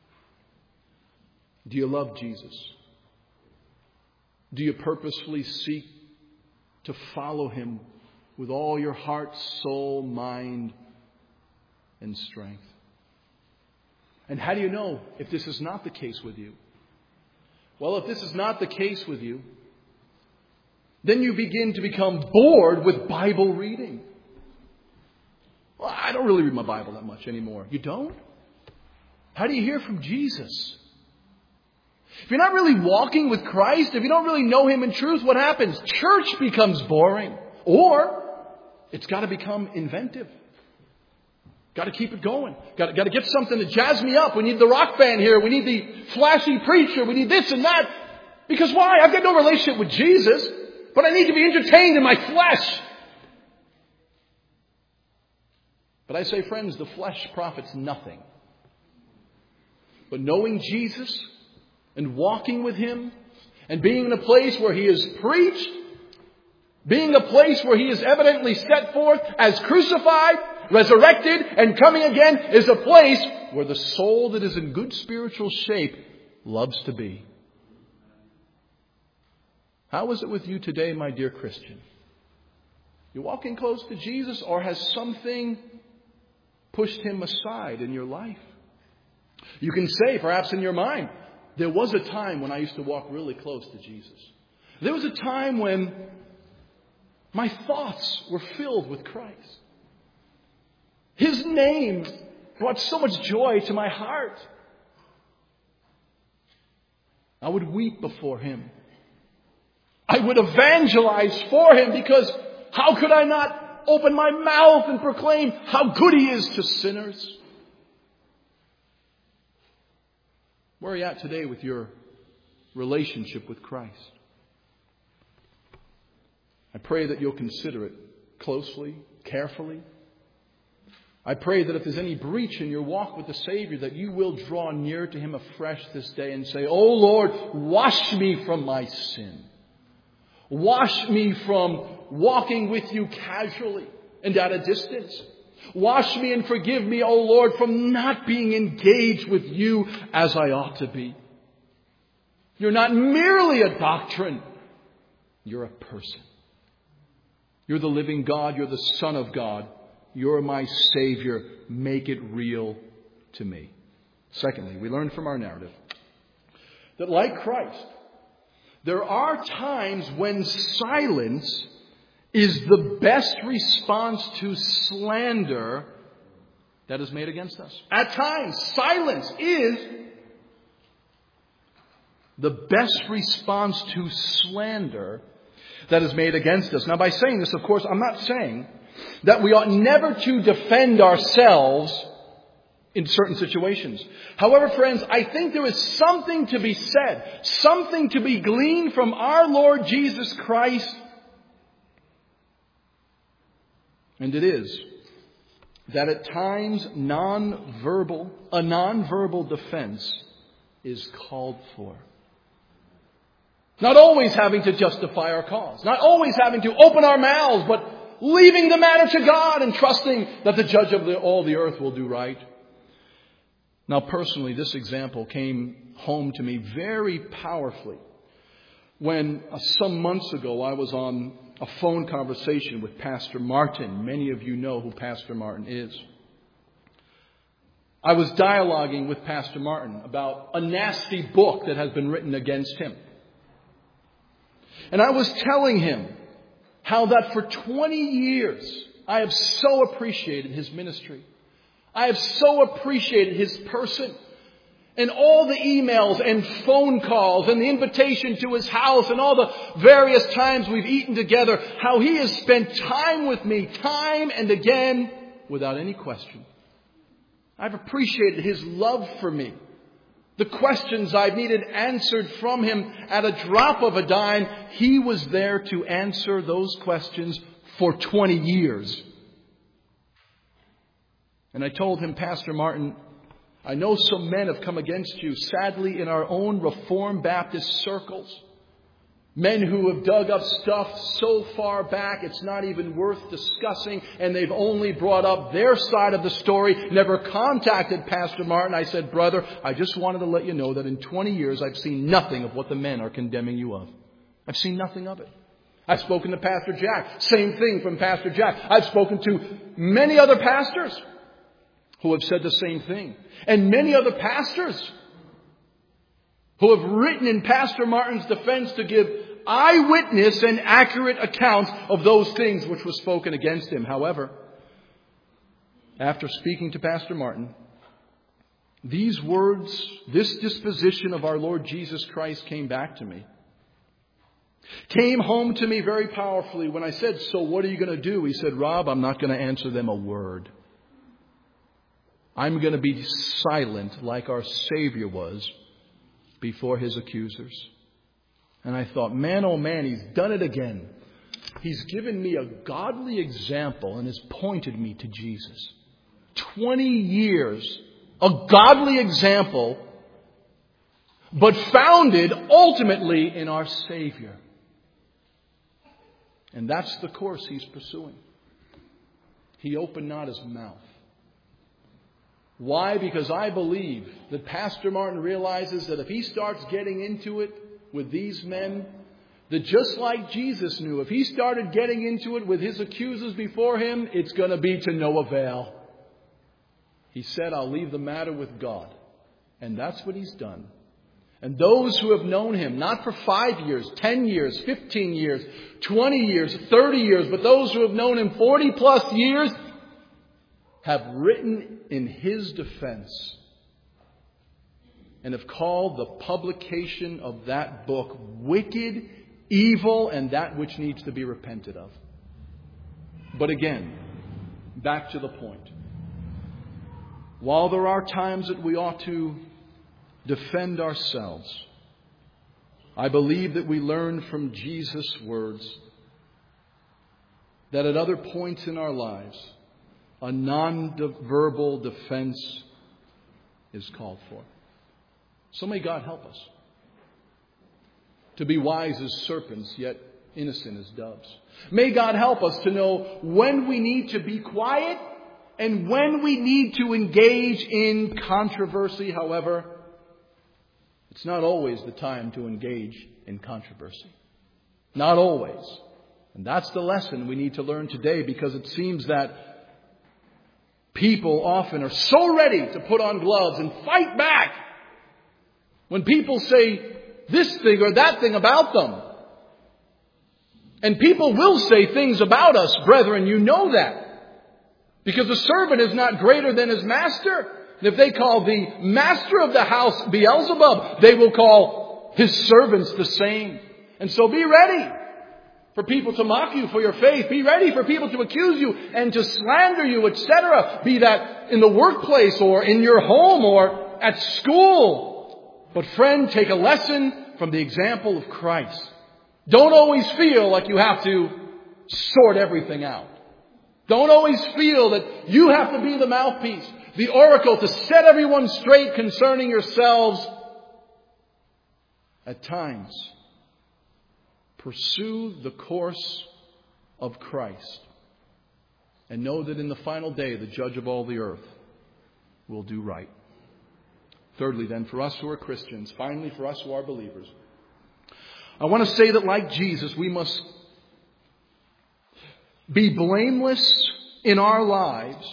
Do you love Jesus? Do you purposefully seek to follow Him with all your heart, soul, mind, and strength? And how do you know if this is not the case with you? Well, if this is not the case with you, then you begin to become bored with Bible reading. Well, I don't really read my Bible that much anymore. You don't? How do you hear from Jesus? If you're not really walking with Christ, if you don't really know Him in truth, what happens? Church becomes boring. Or it's got to become inventive. Got to keep it going. Got to, got to get something to jazz me up. We need the rock band here. We need the flashy preacher. We need this and that. Because why? I've got no relationship with Jesus, but I need to be entertained in my flesh. But I say, friends, the flesh profits nothing. But knowing Jesus and walking with Him and being in a place where He is preached, being a place where He is evidently set forth as crucified, resurrected, and coming again, is a place where the soul that is in good spiritual shape loves to be. How is it with you today, my dear Christian? You walking close to Jesus, or has something pushed Him aside in your life? You can say, perhaps in your mind, there was a time when I used to walk really close to Jesus. There was a time when my thoughts were filled with Christ. His name brought so much joy to my heart. I would weep before Him. I would evangelize for Him, because how could I not open my mouth and proclaim how good He is to sinners? Where are you at today with your relationship with Christ? I pray that you'll consider it closely, carefully. I pray that if there's any breach in your walk with the Savior, that you will draw near to Him afresh this day and say, "Oh Lord, wash me from my sin. Wash me from walking with you casually and at a distance. Wash me and forgive me, O Lord, from not being engaged with you as I ought to be. You're not merely a doctrine. You're a person. You're the living God. You're the Son of God. You're my Savior. Make it real to me. Secondly, we learn from our narrative that like Christ, there are times when silence is the best response to slander that is made against us. At times, silence is the best response to slander that is made against us. Now, by saying this, of course, I'm not saying that we ought never to defend ourselves in certain situations. However, friends, I think there is something to be said, something to be gleaned from our Lord Jesus Christ. And it is that at times non-verbal, a non-verbal defense is called for. Not always having to justify our cause. Not always having to open our mouths, but leaving the matter to God and trusting that the judge of the, all the earth will do right. Now, personally, this example came home to me very powerfully when uh, some months ago I was on a phone conversation with Pastor Martin. Many of you know who Pastor Martin is. I was dialoguing with Pastor Martin about a nasty book that has been written against him. And I was telling him how that for twenty years I have so appreciated his ministry. I have so appreciated his person and all the emails and phone calls and the invitation to his house and all the various times we've eaten together, how he has spent time with me time and again without any question. I've appreciated his love for me. The questions I've needed answered from him at a drop of a dime, he was there to answer those questions for twenty years. And I told him, Pastor Martin, I know some men have come against you, sadly, in our own Reformed Baptist circles. Men who have dug up stuff so far back it's not even worth discussing, and they've only brought up their side of the story, never contacted Pastor Martin. I said, brother, I just wanted to let you know that in twenty years I've seen nothing of what the men are condemning you of. I've seen nothing of it. I've spoken to Pastor Jack. Same thing from Pastor Jack. I've spoken to many other pastors who have said the same thing. And many other pastors who have written in Pastor Martin's defense to give eyewitness and accurate accounts of those things which were spoken against him. However, after speaking to Pastor Martin, these words, this disposition of our Lord Jesus Christ came back to me. Came home to me very powerfully when I said, so what are you going to do? He said, Rob, I'm not going to answer them a word. I'm going to be silent like our Savior was before his accusers. And I thought, man, oh man, he's done it again. He's given me a godly example and has pointed me to Jesus. Twenty years, a godly example, but founded ultimately in our Savior. And that's the course he's pursuing. He opened not his mouth. Why? Because I believe that Pastor Martin realizes that if he starts getting into it with these men, that just like Jesus knew, if he started getting into it with his accusers before him, it's going to be to no avail. He said, I'll leave the matter with God. And that's what he's done. And those who have known him, not for five years, ten years, fifteen years, twenty years, thirty years, but those who have known him forty plus years, have written in his defense and have called the publication of that book wicked, evil, and that which needs to be repented of. But again, back to the point. While there are times that we ought to defend ourselves, I believe that we learn from Jesus' words that at other points in our lives, a non-verbal defense is called for. So may God help us to be wise as serpents, yet innocent as doves. May God help us to know when we need to be quiet and when we need to engage in controversy. However, it's not always the time to engage in controversy. Not always. And that's the lesson we need to learn today, because it seems that people often are so ready to put on gloves and fight back when people say this thing or that thing about them. And people will say things about us, brethren, you know that. Because the servant is not greater than his master. And if they call the master of the house Beelzebub, they will call his servants the same. And so be ready for people to mock you for your faith. Be ready for people to accuse you and to slander you, et cetera. Be that in the workplace or in your home or at school. But friend, take a lesson from the example of Christ. Don't always feel like you have to sort everything out. Don't always feel that you have to be the mouthpiece, the oracle to set everyone straight concerning yourselves. At times, pursue the course of Christ and know that in the final day, the judge of all the earth will do right. Thirdly, then, for us who are Christians, finally for us who are believers, I want to say that like Jesus, we must be blameless in our lives,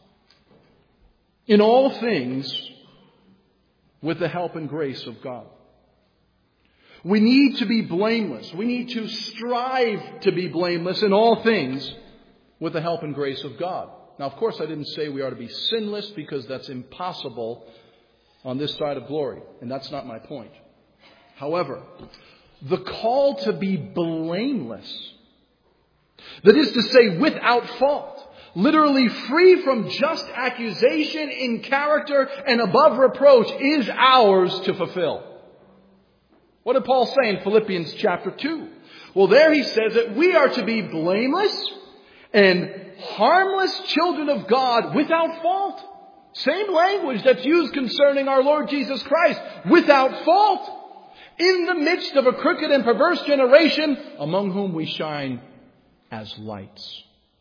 in all things, with the help and grace of God. We need to be blameless. We need to strive to be blameless in all things with the help and grace of God. Now, of course, I didn't say we are to be sinless, because that's impossible on this side of glory. And that's not my point. However, the call to be blameless, that is to say without fault, literally free from just accusation, in character and above reproach, is ours to fulfill. What did Paul say in Philippians chapter two? Well, there he says that we are to be blameless and harmless children of God without fault. Same language that's used concerning our Lord Jesus Christ. Without fault. In the midst of a crooked and perverse generation, among whom we shine as lights.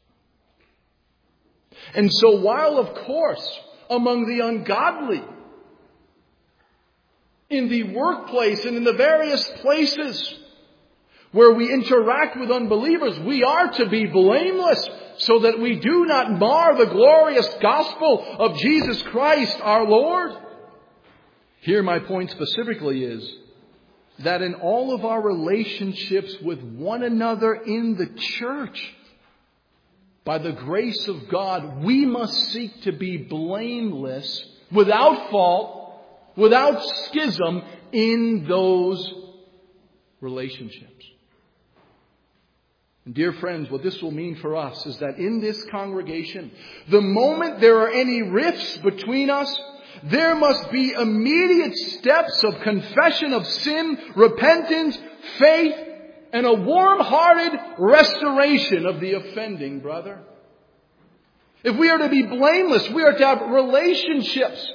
And so while, of course, among the ungodly, in the workplace and in the various places where we interact with unbelievers, we are to be blameless so that we do not mar the glorious gospel of Jesus Christ our Lord. Here my point specifically is that in all of our relationships with one another in the church, by the grace of God, we must seek to be blameless, without fault, without schism in those relationships. And dear friends, what this will mean for us is that in this congregation, the moment there are any rifts between us, there must be immediate steps of confession of sin, repentance, faith, and a warm-hearted restoration of the offending brother. If we are to be blameless, we are to have relationships.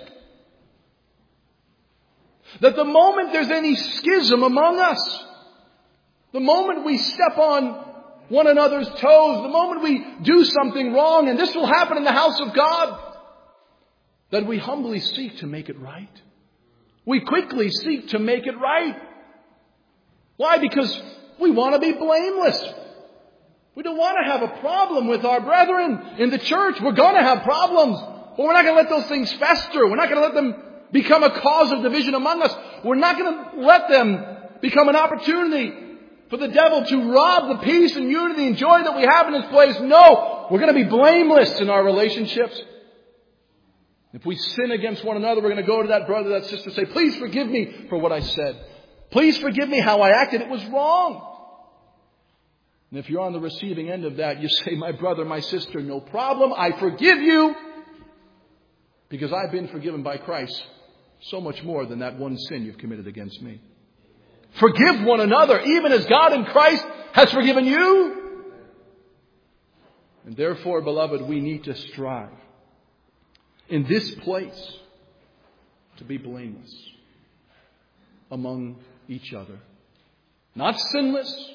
That the moment there's any schism among us, the moment we step on one another's toes, the moment we do something wrong, and this will happen in the house of God, that we humbly seek to make it right. We quickly seek to make it right. Why? Because we want to be blameless. We don't want to have a problem with our brethren in the church. We're going to have problems. But we're not going to let those things fester. We're not going to let them become a cause of division among us. We're not going to let them become an opportunity for the devil to rob the peace and unity and joy that we have in this place. No, we're going to be blameless in our relationships. If we sin against one another, we're going to go to that brother, that sister, say, please forgive me for what I said. Please forgive me how I acted. It was wrong. And if you're on the receiving end of that, you say, my brother, my sister, no problem. I forgive you because I've been forgiven by Christ so much more than that one sin you've committed against me. Forgive one another, even as God in Christ has forgiven you. And therefore, beloved, we need to strive in this place to be blameless among each other. Not sinless,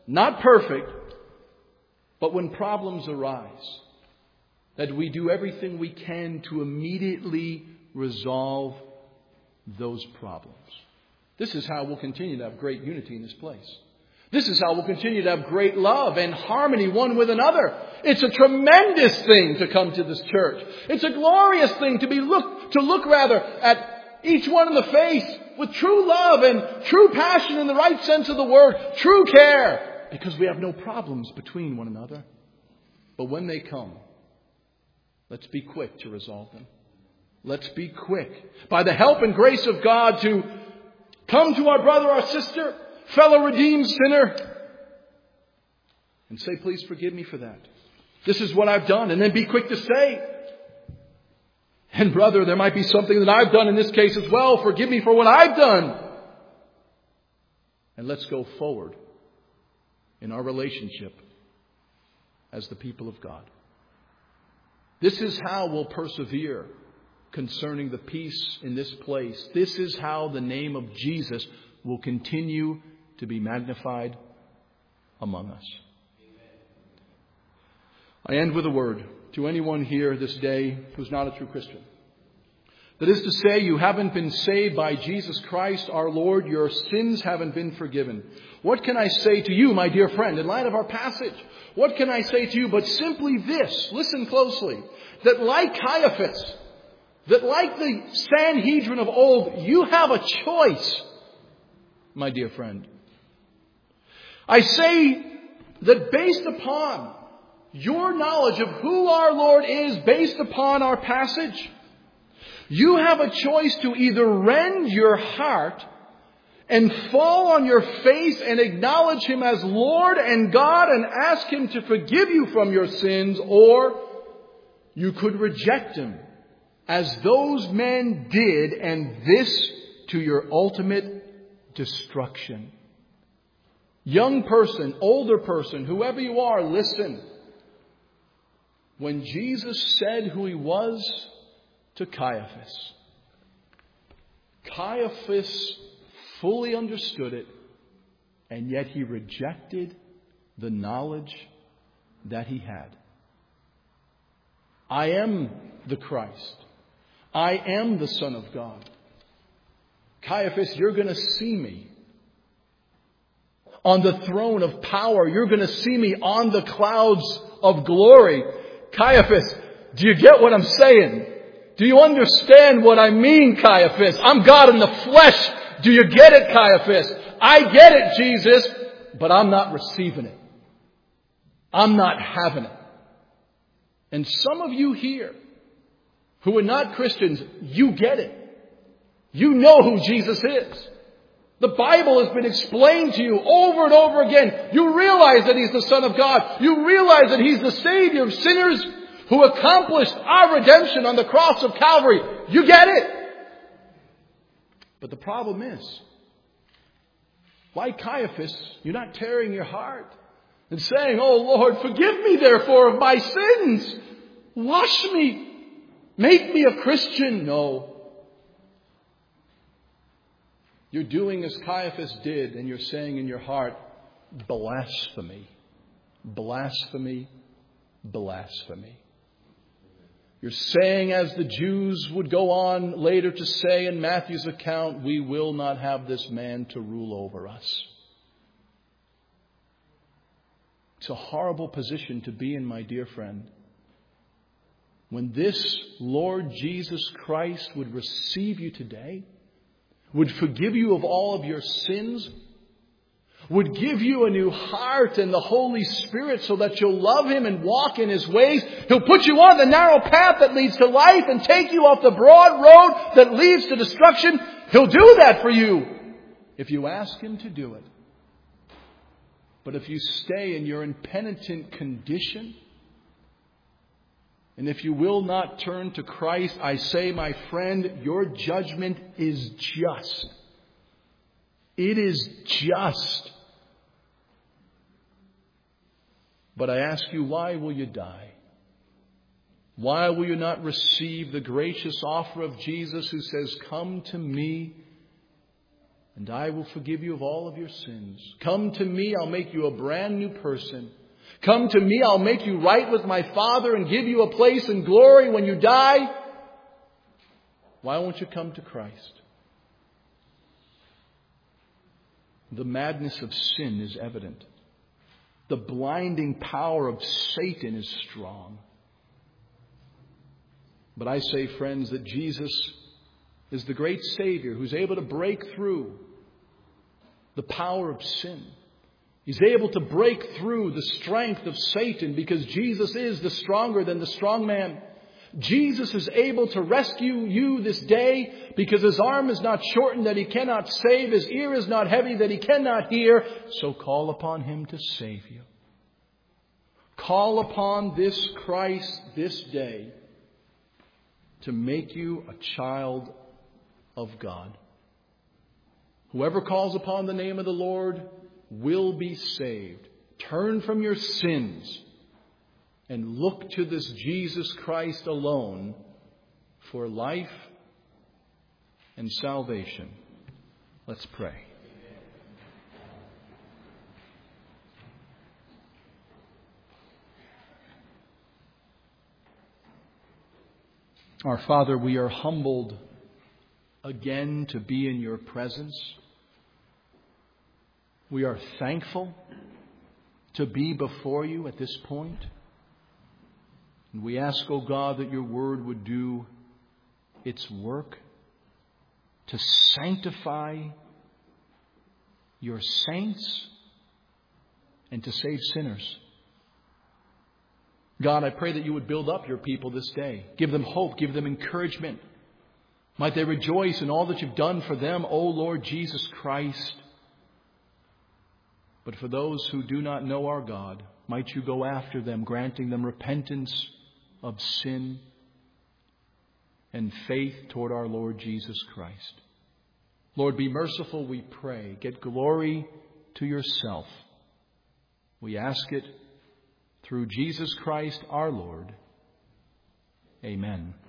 not perfect, but when problems arise, that we do everything we can to immediately resolve those problems. This is how we'll continue to have great unity in this place. This is how we'll continue to have great love and harmony one with another. It's a tremendous thing to come to this church. It's a glorious thing to be look to look rather at each one in the face with true love and true passion in the right sense of the word, true care, because we have no problems between one another. But when they come, let's be quick to resolve them. Let's be quick, by the help and grace of God, to come to our brother, our sister, fellow redeemed sinner, and say, please forgive me for that. This is what I've done. And then be quick to say, and brother, there might be something that I've done in this case as well. Forgive me for what I've done. And let's go forward in our relationship as the people of God. This is how we'll persevere concerning the peace in this place. This is how the name of Jesus will continue to be magnified among us. I end with a word to anyone here this day who's not a true Christian. That is to say, you haven't been saved by Jesus Christ our Lord. Your sins haven't been forgiven. What can I say to you, my dear friend, in light of our passage? What can I say to you but simply this? Listen closely. That like Caiaphas, that like the Sanhedrin of old, you have a choice, my dear friend. I say that based upon your knowledge of who our Lord is, based upon our passage, you have a choice to either rend your heart and fall on your face and acknowledge Him as Lord and God and ask Him to forgive you from your sins, or you could reject Him as those men did, and this to your ultimate destruction. Young person, older person, whoever you are, listen. When Jesus said who He was to Caiaphas, Caiaphas fully understood it, and yet he rejected the knowledge that he had. I am the Christ. I am the Son of God. Caiaphas, you're going to see me on the throne of power. You're going to see me on the clouds of glory. Caiaphas, do you get what I'm saying? Do you understand what I mean, Caiaphas? I'm God in the flesh. Do you get it, Caiaphas? I get it, Jesus, but I'm not receiving it. I'm not having it. And some of you here who are not Christians, you get it. You know who Jesus is. The Bible has been explained to you over and over again. You realize that He's the Son of God. You realize that He's the Savior of sinners who accomplished our redemption on the cross of Calvary. You get it. But the problem is, like Caiaphas, you're not tearing your heart and saying, oh Lord, forgive me therefore of my sins. Wash me. Make me a Christian. No. You're doing as Caiaphas did, and you're saying in your heart, blasphemy, blasphemy, blasphemy. You're saying, as the Jews would go on later to say in Matthew's account, we will not have this man to rule over us. It's a horrible position to be in, my dear friend. When this Lord Jesus Christ would receive you today, would forgive you of all of your sins, would give you a new heart and the Holy Spirit so that you'll love Him and walk in His ways. He'll put you on the narrow path that leads to life and take you off the broad road that leads to destruction. He'll do that for you if you ask Him to do it. But if you stay in your impenitent condition, and if you will not turn to Christ, I say, my friend, your judgment is just. It is just. But I ask you, why will you die? Why will you not receive the gracious offer of Jesus who says, come to me and I will forgive you of all of your sins. Come to me, I'll make you a brand new person. Come to me, I'll make you right with my Father and give you a place in glory when you die. Why won't you come to Christ? The madness of sin is evident. The blinding power of Satan is strong. But I say, friends, that Jesus is the great Savior who's able to break through the power of sin. He's able to break through the strength of Satan because Jesus is the stronger than the strong man. Jesus is able to rescue you this day because his arm is not shortened that he cannot save. His ear is not heavy that he cannot hear. So call upon him to save you. Call upon this Christ this day to make you a child of God. Whoever calls upon the name of the Lord will be saved. Turn from your sins and look to this Jesus Christ alone for life and salvation. Let's pray. Our Father, we are humbled again to be in your presence. We are thankful to be before you at this point. And we ask, O God, that your word would do its work to sanctify your saints and to save sinners. God, I pray that you would build up your people this day. Give them hope. Give them encouragement. Might they rejoice in all that you've done for them, O Lord Jesus Christ. But for those who do not know our God, might you go after them, granting them repentance of sin and faith toward our Lord Jesus Christ. Lord, be merciful, we pray. Get glory to yourself. We ask it through Jesus Christ our Lord. Amen.